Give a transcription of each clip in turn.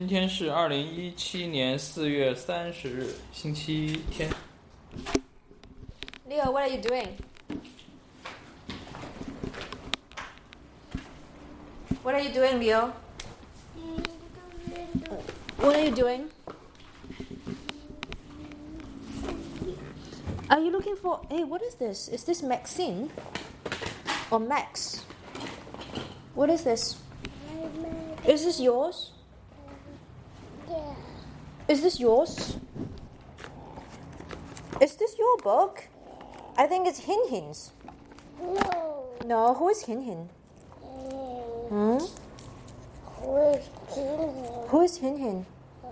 今天是2017年4月30日，星期天。 Leo, what are you doing? What are you doing, Leo? What are you doing? Are you looking for... Hey, what is this? Is this Maxine? Or Max? What is this? Is this yours? Yeah. Is this yours? Is this your book? I think it's Hin Hin's. No. No, who is Hin Hin? Hmm? Who is killing? Who is Hin Hin?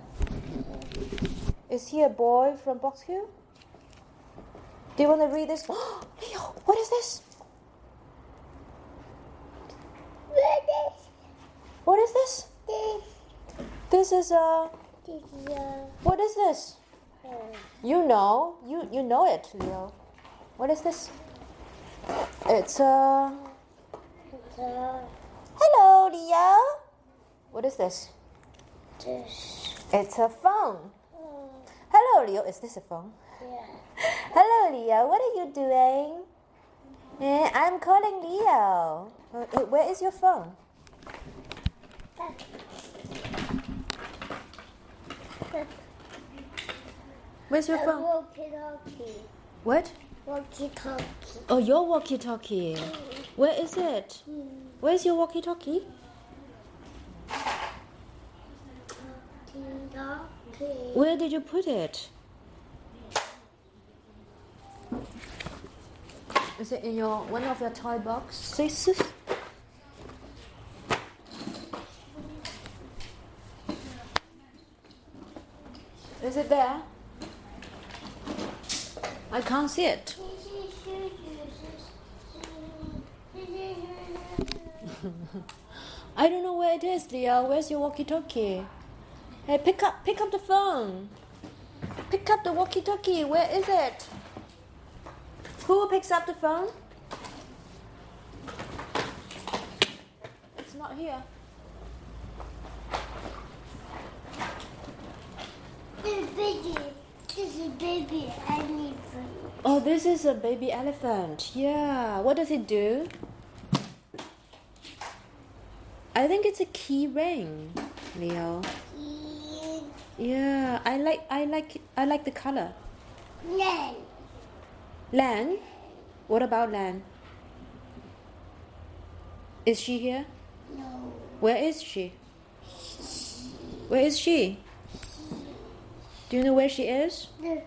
Is he a boy from Box Hill? Do you want to read this? Leo, what is this? What is this? This is what is this? You know it, Leo. What is this? It's Hello, Leo. What is this? It's a phone. Hello, Leo. Is this a phone? Yeah. Hello, Leo. What are you doing? I'm calling Leo. Where is your phone? Where's your phone? Walkie-talkie. What? Walkie-talkie. Oh, your walkie-talkie. Where is it? Where's your walkie-talkie? Walkie-talkie. Where did you put it? Is it in one of your toy boxes? Is it there? I can't see it. I don't know where it is, Leo. Where's your walkie-talkie? Hey, pick up the phone. Pick up the walkie-talkie. Where is it? Who picks up the phone? It's not here. This is baby elephant. Oh, this is a baby elephant. Yeah. What does it do? I think it's a key ring, Leo. Yeah, I like the color. Len. Lan? What about Lan? Is she here? No. Where is she? Where is she? Do you know where she is?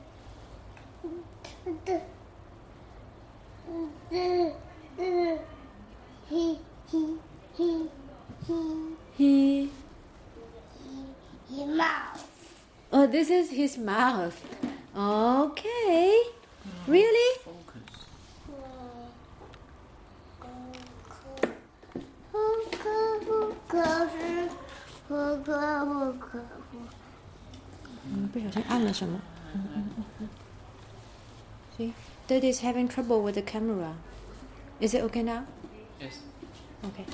He. His mouth. Oh, this is his mouth. Okay. Really? See, Daddy's having trouble with the camera. Is it okay now? Yes. Okay.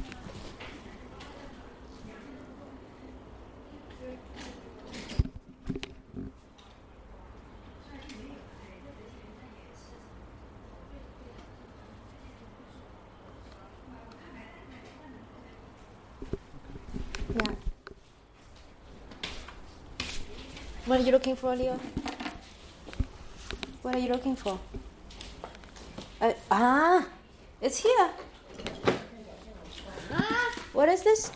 Yeah. What are you looking for, Leo? What are you looking for? It's here. What is this?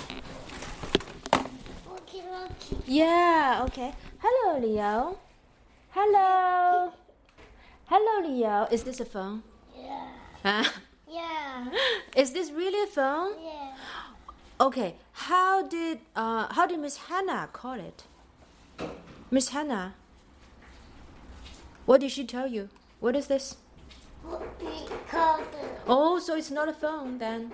Walkie-talkie. Yeah, okay. Hello, Leo. Hello. Hello, Leo. Is this a phone? Yeah. Yeah. Is this really a phone? Yeah. Okay. How did Miss Hannah call it? Miss Hannah. What did she tell you? What is this? Oh, so it's not a phone then.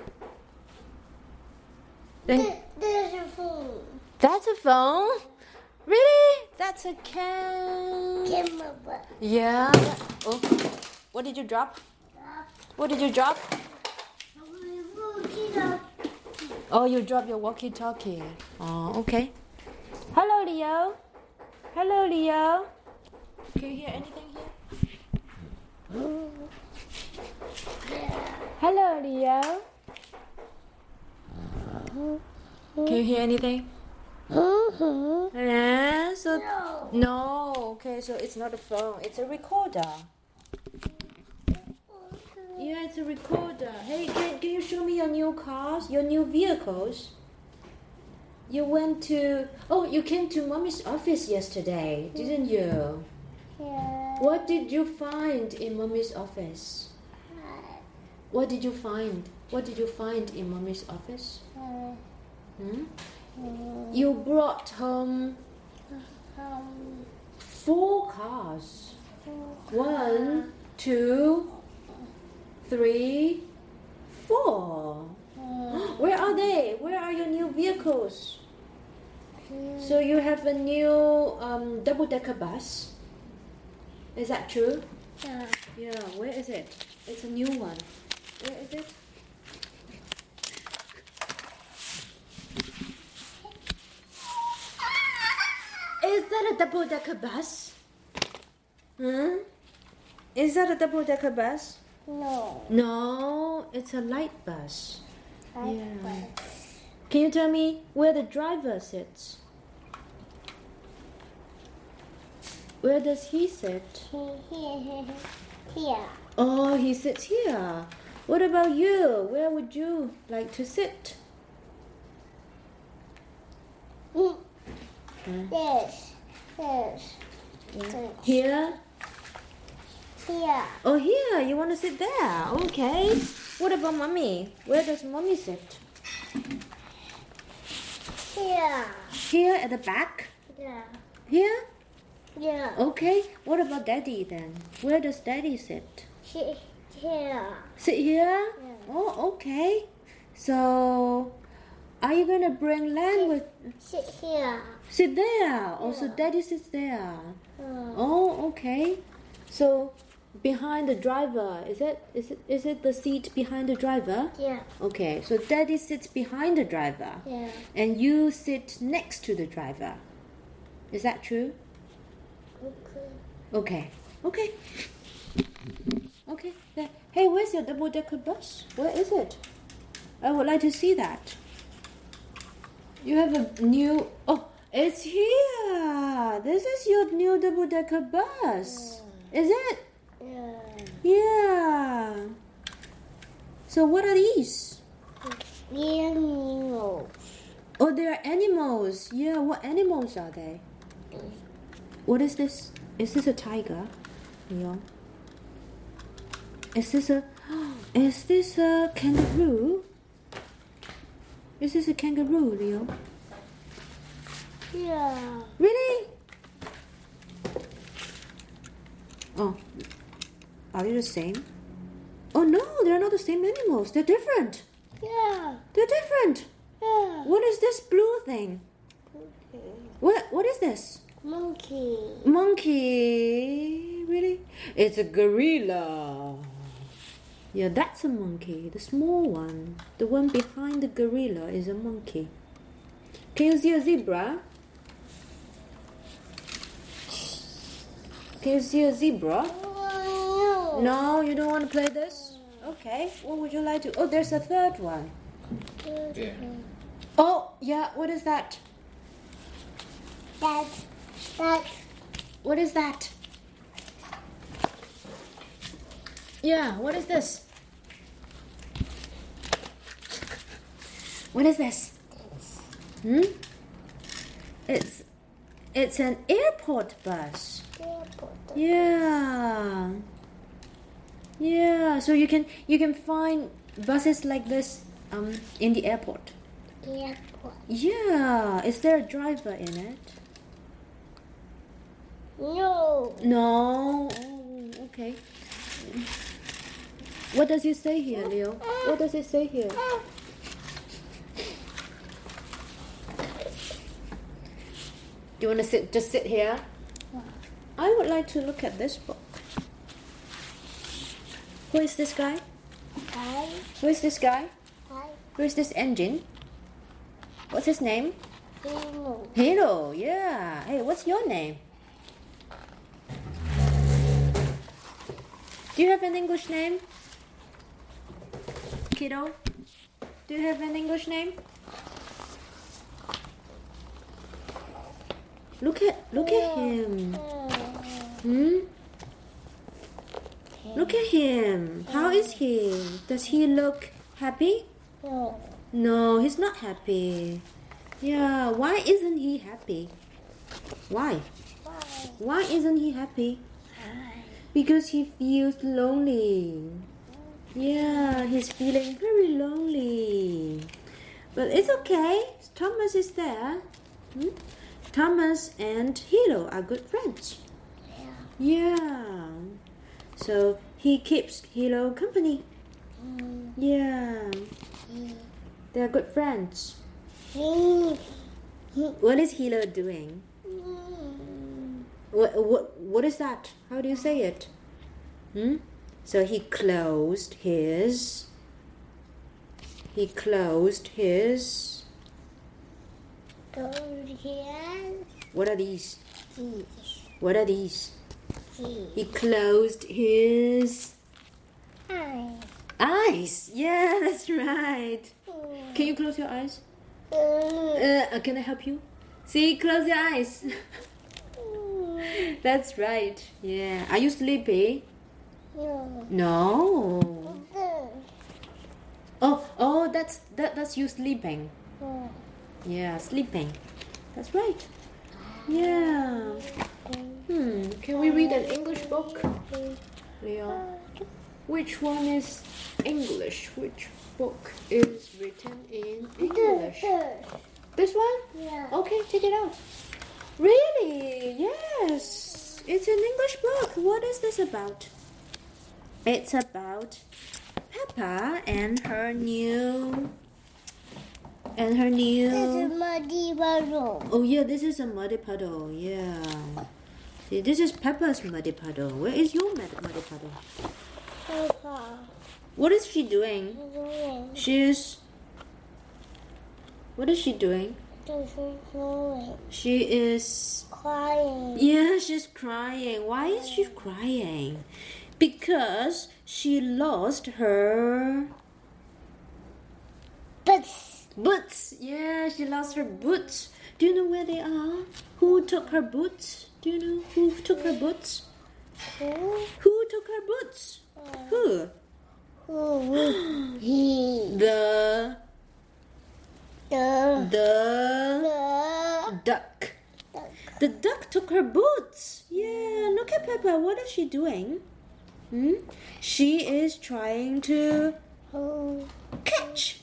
There's a phone. That's a phone? Really? That's a Camera. Yeah. Oh, what did you drop? What did you drop? Walkie-talkie. Oh, you dropped your walkie-talkie. Oh, okay. Hello, Leo. Can you hear anything here? Hello, Leo. Can you hear anything? Yeah, so no. Okay, so it's not a phone. It's a recorder. Yeah, it's a recorder. Hey, can you show me your new cars, your new vehicles? You came to Mommy's office yesterday, didn't you? Yeah. What did you find in Mommy's office? What did you find? What did you find in Mommy's office? You brought home 4 cars. 1, 2, 3, 4. Where are they? Where are your new vehicles? So you have a new double-decker bus. Is that true? Yeah. Yeah. Where is it? It's a new one. Where is it? Is that a double-decker bus? Is that a double-decker bus? No. No, it's a light bus. Yeah. Can you tell me where the driver sits? Where does he sit? Here. Oh, he sits here. What about you? Where would you like to sit? This. Here? Here. Oh, here. You want to sit there. Okay. What about Mommy? Where does Mommy sit? Here. Here at the back? Yeah. Here? Yeah. Okay. What about Daddy then? Where does Daddy sit? Here. Sit here? Yeah. Oh, okay. So, are you going to bring Lan with... Sit here. Sit there. Oh, so Daddy sits there. Oh, okay. So, behind the driver, is it the seat behind the driver? Yeah. Okay, so Daddy sits behind the driver. Yeah. And you sit next to the driver. Is that true? Okay. Okay. Okay. There. Hey, where's your double-decker bus? Where is it? I would like to see that. You have a new... Oh, it's here. This is your new double-decker bus. Yeah. Is it? Yeah. Yeah. So what are these? Animals. Oh, they are animals. Yeah, what animals are they? What is this? Is this a tiger? Leo? Is this a kangaroo? Is this a kangaroo, Leo? Yeah. Really? Oh, are they the same? Oh no, they're not the same animals. They're different. Yeah. They're different. Yeah. What is this blue thing? What is this? Monkey. Monkey. Really? It's a gorilla. Yeah, that's a monkey. The small one. The one behind the gorilla is a monkey. Can you see a zebra? Can you see a zebra? No. No, you don't want to play this? Okay. What would you like to? Oh, there's a third one. Yeah. Oh, yeah. What is that? That. What is that? Yeah, what is this? What is this? It's an airport bus. Yeah. Yeah, so you can find buses like this in the airport. Airport. Yeah. Is there a driver in it? No. No. Oh, okay. What does it say here, Leo? What does it say here? Do you want to just sit here? I would like to look at this book. Who is this guy? Hi. Who is this guy? Hi. Who is this engine? What's his name? Halo. Halo, yeah. Hey, what's your name? Do you have an English name? Kiddo? Do you have an English name? Look at him. Look at him. How is he? Does he look happy? No. No, he's not happy. Yeah, why isn't he happy? Why? Why isn't he happy? Because he feels lonely. Yeah, he's feeling very lonely. But it's okay. Thomas is there. Thomas and Hilo are good friends. Yeah. So he keeps Hilo company. Yeah. They're good friends. What is Hilo doing? What is that? How do you say it? So he closed his what are these? What are these? He closed his eyes. Yeah, that's right. Can you close your eyes? Can I help you? See, close your eyes. That's right. Yeah. Are you sleepy? No. Oh, that's you sleeping. Yeah, sleeping. That's right. Yeah. Can we read an English book, Leo? Which one is English? Which book is written in English? This one? Yeah. Okay, take it out. Really? Yes. It's an English book. What is this about? It's about Peppa and her new. This is muddy puddle. Oh yeah, this is a muddy puddle. Yeah. See, this is Peppa's muddy puddle. Where is your muddy puddle? Papa. What is she doing? She's. What is she doing? She is Crying. Yeah, she's crying. Why is she crying? Because she lost her boots. Yeah, she lost her boots. Do you know where they are? Who took her boots? Do you know who took her boots? Who took her boots? Who? The duck. The duck took her boots. Yeah, look at Peppa. What is she doing? She is trying to catch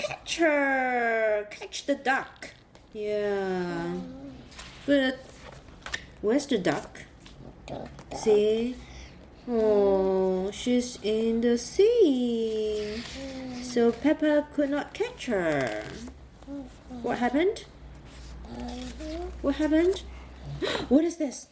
the duck. Yeah. But where's the duck? See? Oh, she's in the sea. So Peppa could not catch her. What happened? What happened? What is this?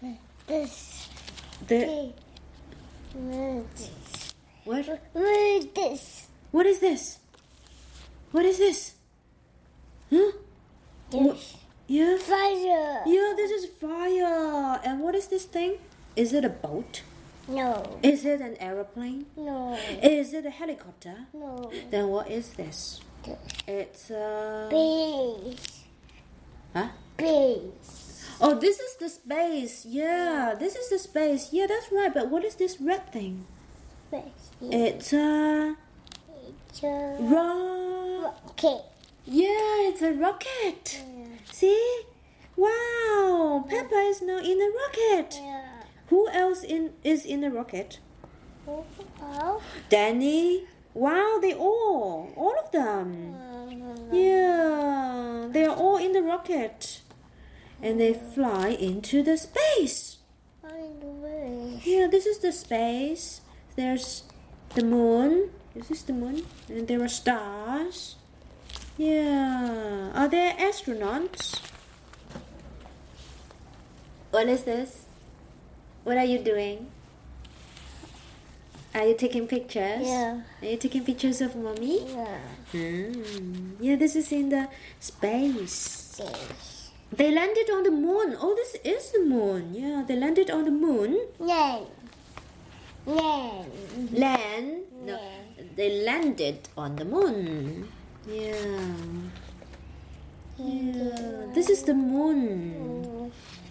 What? What is this? What is this? Huh? Yeah? Fire. Yeah, this is fire. And what is this thing? Is it a boat? No. Is it an aeroplane? No. Is it a helicopter? No. Then what is this? It's a... Base. Huh? Base. Oh, this is the space. Yeah, this is the space. Yeah, that's right. But what is this red thing? Base. It's a... Rocket. Yeah, it's a rocket. See? Wow, Peppa is now in a rocket. Yeah. Who else is in the rocket? Oh. Danny. Wow, they all of them. Yeah, they are all in the rocket. And they fly into the space. Yeah, this is the space. There's the moon. This is the moon. And there are stars. Yeah. Are there astronauts? What is this? What are you doing? Are you taking pictures? Yeah. Are you taking pictures of mommy? Yeah. Yeah, this is in the space. They landed on the moon. Oh, this is the moon. Yeah, they landed on the moon. Land. Land? No, they landed on the moon. Yeah. Yeah. This is the moon.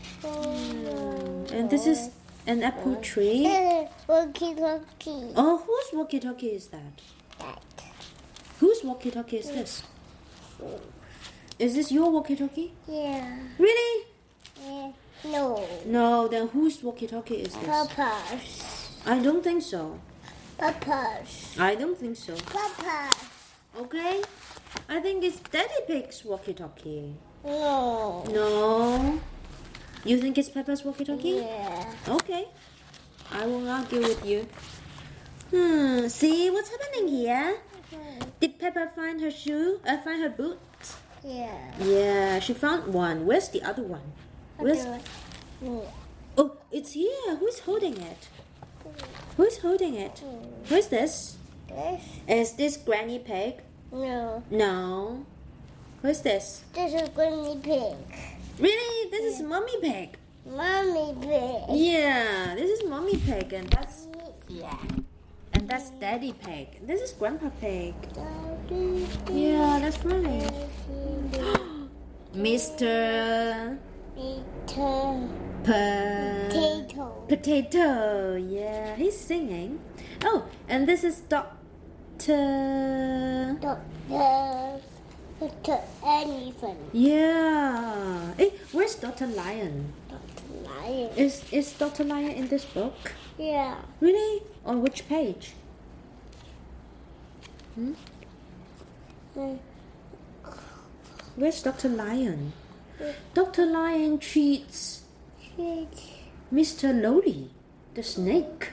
And this is an apple tree. Walkie-talkie. Oh, whose walkie-talkie is that? That. Whose walkie-talkie is this? Is this your walkie-talkie? Yeah. Really? Yeah. No. No, then whose walkie-talkie is this? Papa's. I don't think so. Papa's. I don't think so. Papa. Okay? I think it's Daddy Pig's walkie-talkie. No. No. You think it's Peppa's walkie-talkie? Yeah. Okay. I won't argue with you. See what's happening here? Did Peppa find her shoe? Find her boot? Yeah. Yeah, she found one. Where's the other one? Where's? Oh, it's here. Who's holding it? Who's holding it? Who's this? This? Is this Granny Pig? No. No. Who's this? This is Granny Pig. Really? This is Mommy Pig. Mommy Pig. Yeah, this is Mommy Pig, and that's and that's Daddy Pig. This is Grandpa Pig. Yeah, that's right. Mr. Potato. Yeah, he's singing. Oh, and this is Doctor Elephant. Yeah. Hey, where's Dr. Lion? Dr. Lion. Is Dr. Lion in this book? Yeah. Really? On which page? Where's Dr. Lion? Dr. Lion treats Mr. Lowly, the snake.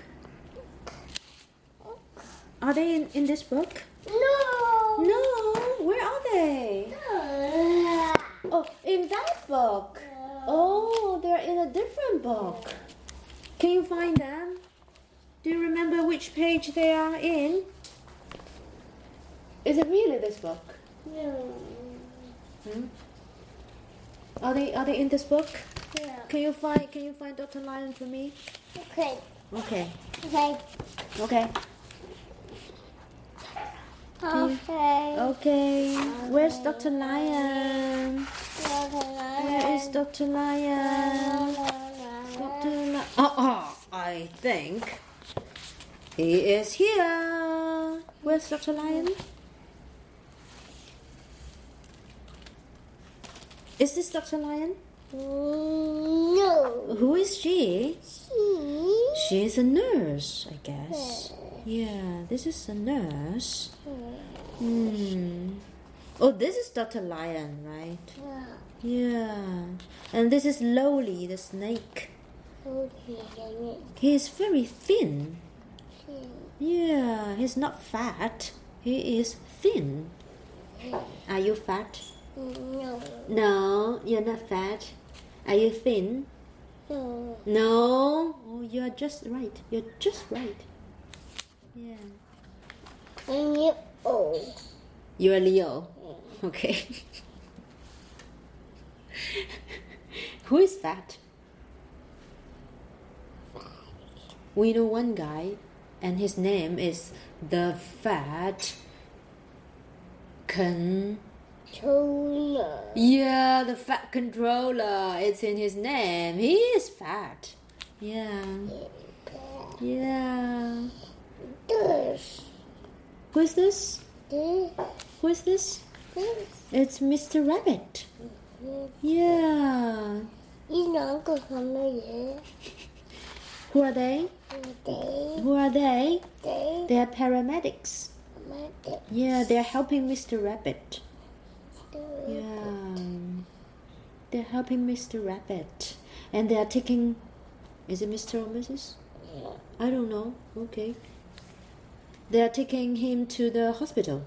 Are they in this book? No. No. Where are they? Oh, in that book. Oh, they're in a different book. Can you find them? Do you remember which page they are in? Is it really this book? No. Are they in this book? Yeah. Can you find Dr. Lion for me? Okay. Okay. Okay. Okay. Okay. Okay. Where's Dr. Lion? Where is Dr. Lion? Dr. Lion. I think he is here. Where's Dr. Lion? Is this Dr. Lion? No. Who is she? She's a nurse, I guess. Yeah, this is a nurse. Oh, this is Dr. Lion, right? Yeah. And this is Lowly, the snake. He is very thin. Yeah, he's not fat. He is thin. Are you fat? No. No, you're not fat. Are you thin? No. No. Oh, you're just right. You're just right. Yeah. And you old. You're a Leo. Okay. Who is fat? We know one guy, and his name is the Fat Controller. Yeah, the Fat Controller. It's in his name. He is fat. Yeah. Yeah. This. Who is this? This. Who is this? This. It's Mr. Rabbit. Yeah. He's not going to Who are they? Who are they? They are paramedics. Yeah, they're helping Mr. Rabbit. Yeah. They're helping Mr. Rabbit. And they are taking... Is it Mr. or Mrs.? I don't know. Okay. They are taking him to the hospital.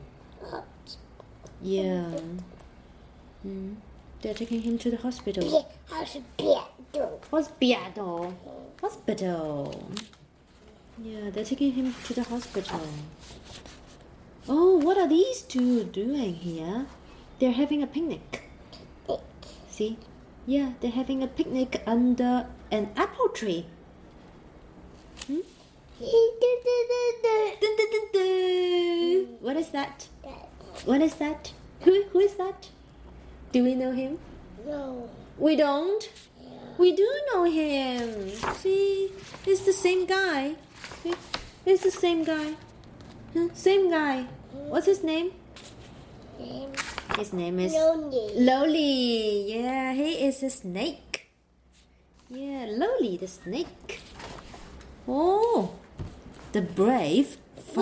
Yeah. They're taking him to the hospital. Hospital. Hospital. Hospital. Yeah, they're taking him to the hospital. Oh, what are these two doing here? They're having a picnic. See? Yeah, they're having a picnic under an apple tree. Hmm? Dun, dun, dun, dun. What is that? What is that? Who is that? Do we know him? No. We don't? We do know him. See? It's the same guy. See? It's the same guy. Huh? Same guy. What's his name? His name is Lonely. Loli. Yeah, he is a snake. Yeah, Loli the snake. Oh, the brave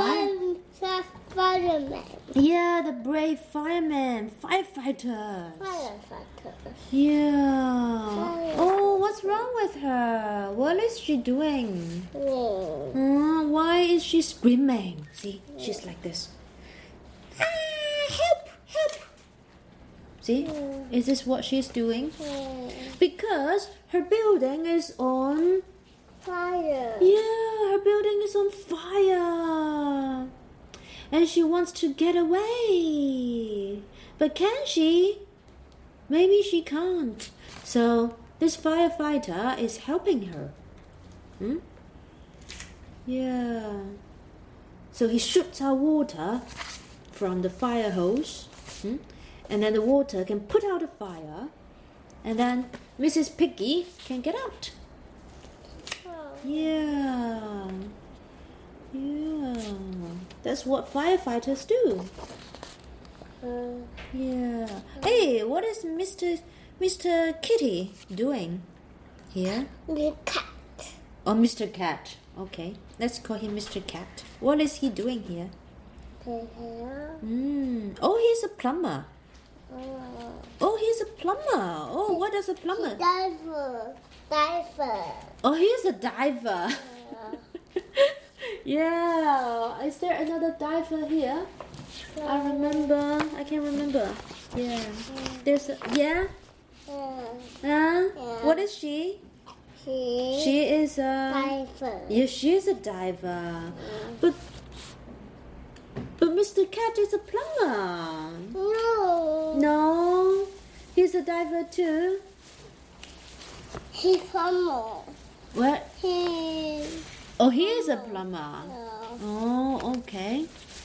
Fireman. Yeah, the brave fireman, firefighter. Firefighter. Yeah. Oh, what's wrong with her? What is she doing? Why is she screaming? See, she's like this. Ah, help, help. See, is this what she's doing? Because her building is on Fire. Yeah, her building is on fire. And she wants to get away. But can she? Maybe she can't. So this firefighter is helping her. Yeah. So he shoots out water from the fire hose. And then the water can put out the fire. And then Mrs. Piggy can get out. Yeah. Yeah. That's what firefighters do. Yeah. Hey, what is Mr. Kitty doing here? The cat. Oh, Mr. Cat. Okay. Let's call him Mr. Cat. What is he doing here? Oh, he's a plumber. Oh, he's a plumber. Oh, what does a plumber? Diver. Oh, he's a diver. Yeah. Is there another diver here? I can't remember. Yeah. There's a, yeah? What is she? She is a Diver. Yeah, she is a diver. But Mr. Cat is a plumber. No. He's a diver too. He's plumber. What? He. Oh, he is a plumber. Oh, okay.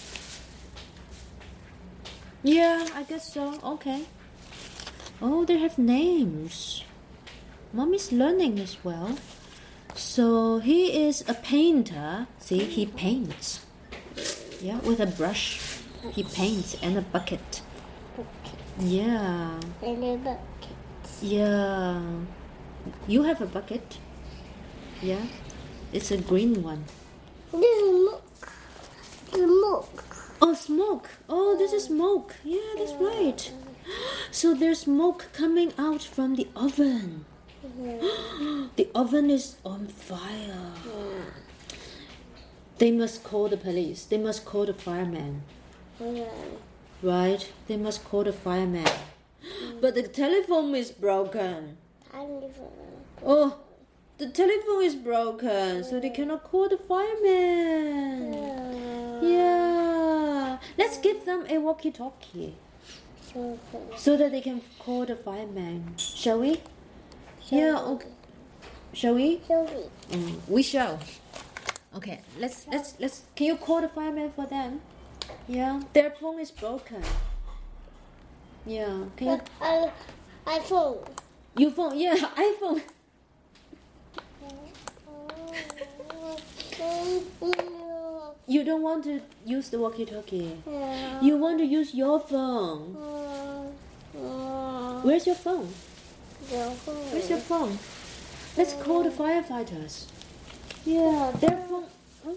Yeah, I guess so. Okay. Oh, they have names. Mommy's learning as well. So he is a painter. See, he paints. Yeah, with a brush. He paints and a bucket. Yeah. And a bucket. Yeah. You have a bucket? Yeah. It's a green one. This is smoke. Smoke. Oh, smoke. Oh, this is smoke. Yeah, that's right. So there's smoke coming out from the oven. The oven is on fire. They must call the police. They must call the fireman. Right? They must call the fireman. But the telephone is broken. Oh, the telephone is broken, so they cannot call the fireman. Yeah. Let's give them a walkie-talkie so that they can call the fireman. Shall we? Yeah. Okay. Shall we? We shall. Okay. Let's. Can you call the fireman for them? Yeah. Their phone is broken. Yeah. Can you? iPhone. Your phone? Yeah. iPhone. You don't want to use the walkie-talkie. You want to use your phone. Where's your phone? Where's your phone? Let's call the firefighters. Yeah, their phone.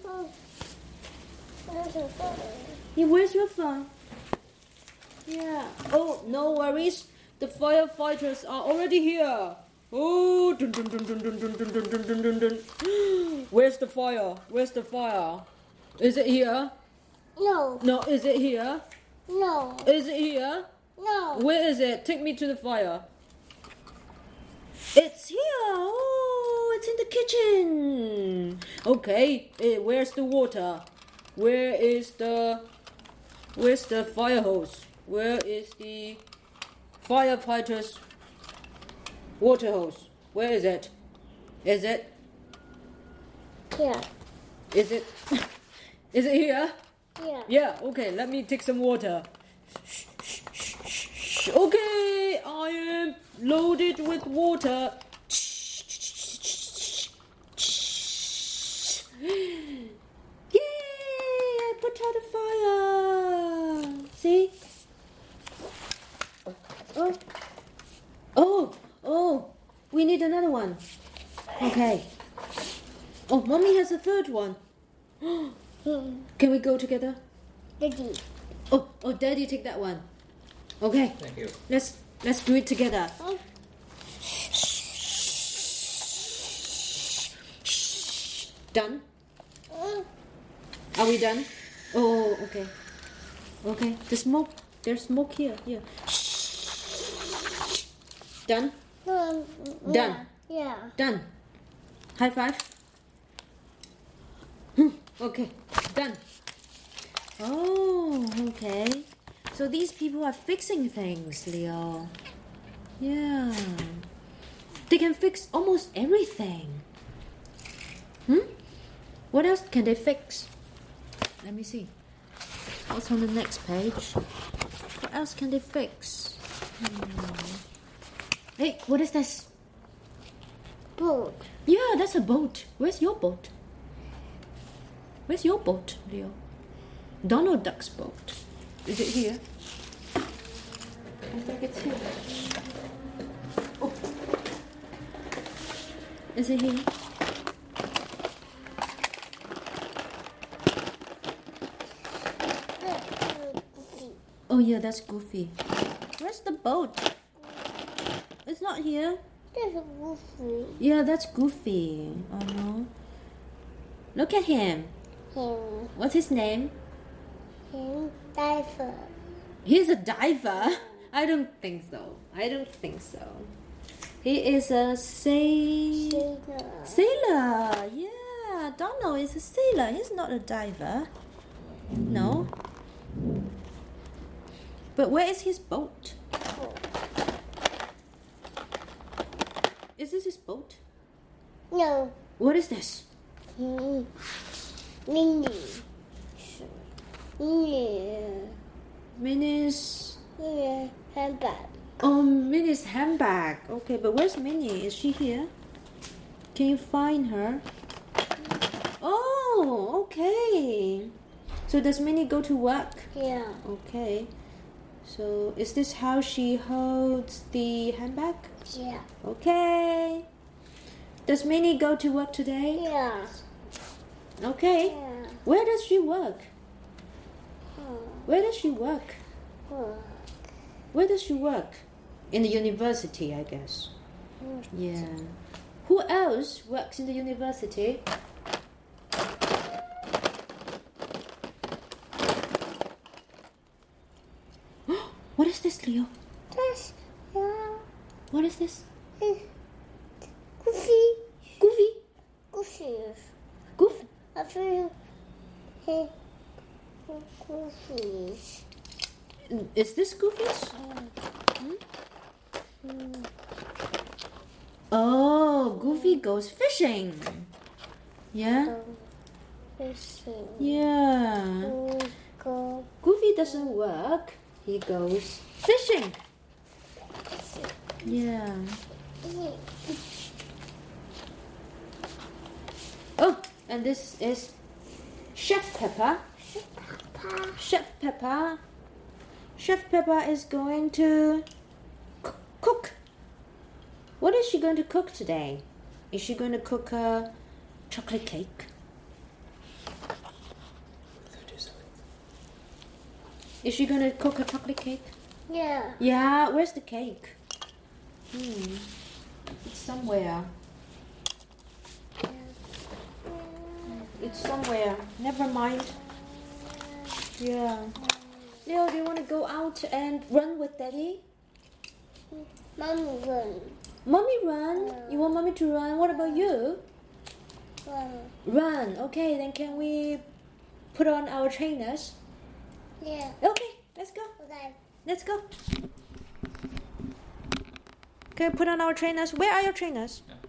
Yeah, where's your phone? Yeah. Oh, no worries. The firefighters are already here. Oh, dun, dun, dun, dun, dun, dun, dun, dun, dun, dun, dun, dun. Where's the fire? Where's the fire? Is it here? No. No, is it here? No. Is it here? No. Where is it? Take me to the fire. It's here. Oh, it's in the kitchen. Okay, where's the water? Where's the fire hose? Where is the firefighter's water hose? Where is it? Is it? Yeah. Is it? Is it here? Yeah. Yeah, okay, let me take some water. Okay, I am loaded with water. Yay! I put out a fire. See? Oh, we need another one. Okay. Oh, Mommy has a third one. Can we go together? Daddy. Oh, Daddy, take that one. Okay. Thank you. Let's do it together. Done? Are we done? Oh, okay. Okay. There's smoke here. Here. Done? Done. Yeah. Done. High five. Okay. Done. Oh, okay. So these people are fixing things, Leo. Yeah. They can fix almost everything. What else can they fix? Let me see. What's on the next page? What else can they fix? Hey, what is this? Boat. Yeah, that's a boat. Where's your boat? Where's your boat, Leo? Donald Duck's boat. Is it here? I think it's here. Oh. Is it here? Oh yeah, that's Goofy. Where's the boat? It's not here. There's a Goofy. Yeah, that's Goofy. Oh no. Look at him. Him. What's his name? Him. Diver. He's a diver. I don't think so. He is a Sailor. sailor. Yeah, Donald is a sailor. He's not a diver. No. But where is his boat? Is this his boat? No. What is this? Minnie. Minnie's. Minnie. Handbag. Oh, Minnie's handbag. Okay, but where's Minnie? Is she here? Can you find her? Oh, okay. So does Minnie go to work? Yeah. Okay. So is this how she holds the handbag? Yeah. Okay. Does Minnie go to work today? Yeah. Okay. Yeah. Where does she work? Where does she work? Where does she work? In the university, I guess. Yeah. Who else works in the university? What is this, Leo? That's What is this? Goofy. Goofy? Goofy. Goof? I feel Goofy. Is this Goofy's? Oh, Goofy goes fishing. Yeah? Fishing. Yeah. Go Goofy doesn't work. He goes fishing. Yeah. Oh, and this is Chef Pepper. Chef Pepper. Chef Pepper is going to cook. What is she going to cook today? Is she going to cook a chocolate cake? Is she going to cook a chocolate cake? Yeah. Yeah, where's the cake? It's somewhere. It's somewhere. Never mind. Yeah. Leo, do you want to go out and run with Daddy? Mommy run. Mommy run? You want Mommy to run? What about you? Run. Okay, then can we put on our trainers? Yeah. Okay, let's go. Okay. Let's go. Okay, put on our trainers. Where are your trainers? Yeah.